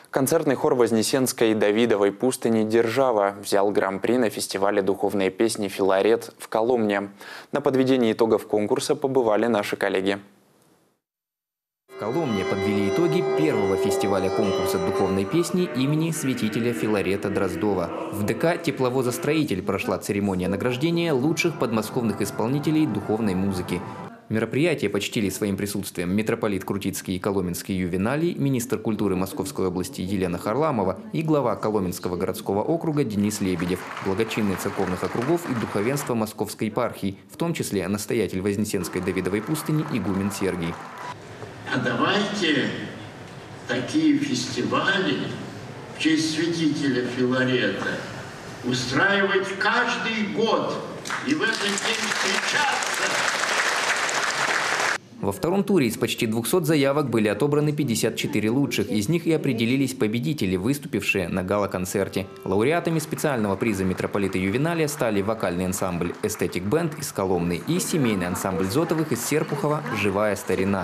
Концертный хор Вознесенской Давидовой пустыни «Держава» взял гран-при на фестивале духовной песни «Филарет» в Коломне. На подведении итогов конкурса побывали наши коллеги. В Коломне подвели итоги первого фестиваля конкурса духовной песни имени святителя Филарета Дроздова. В ДК «Тепловозостроитель» прошла церемония награждения лучших подмосковных исполнителей духовной музыки. Мероприятие почтили своим присутствием митрополит Крутицкий и Коломенский Ювеналий, министр культуры Московской области Елена Харламова и глава Коломенского городского округа Денис Лебедев, благочинные церковных округов и духовенства Московской епархии, в том числе настоятель Вознесенской Давидовой пустыни игумен Сергий. А давайте такие фестивали в честь святителя Филарета устраивать каждый год и в этот день встречаться. Во втором туре из почти 200 заявок были отобраны 54 лучших. Из них и определились победители, выступившие на гала-концерте. Лауреатами специального приза митрополита Ювеналия стали вокальный ансамбль «Эстетик Бенд» из Коломны и семейный ансамбль Зотовых из Серпухова «Живая старина».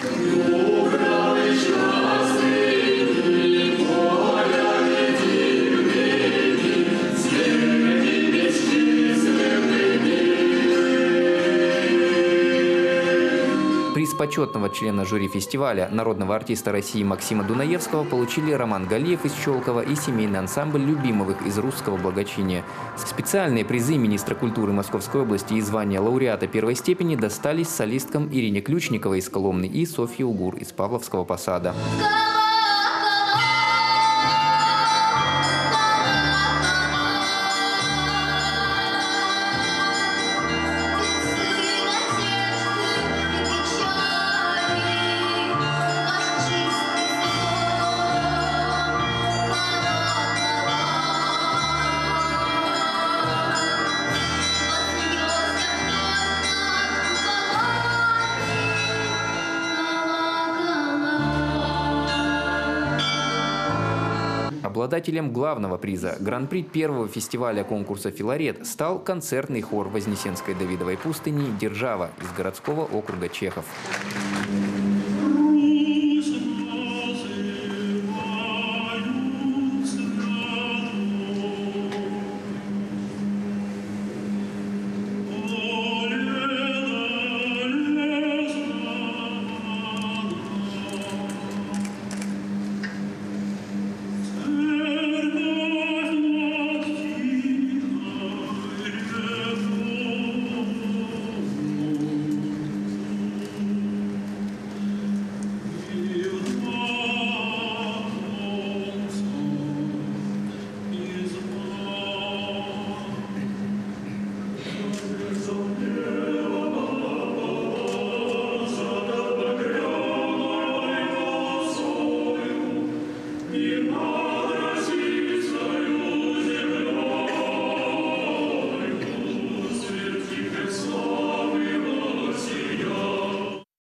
Приз почетного члена жюри фестиваля, народного артиста России Максима Дунаевского, получили Роман Галиев из Щелково и семейный ансамбль Любимовых из Русского благочиния. Специальные призы министра культуры Московской области и звания лауреата первой степени достались солисткам Ирине Ключниковой из Коломны и Софье Угур из Павловского посада. Обладателем главного приза гран-при первого фестиваля конкурса «Филарет» стал концертный хор Вознесенской Давидовой пустыни «Держава» из городского округа Чехов.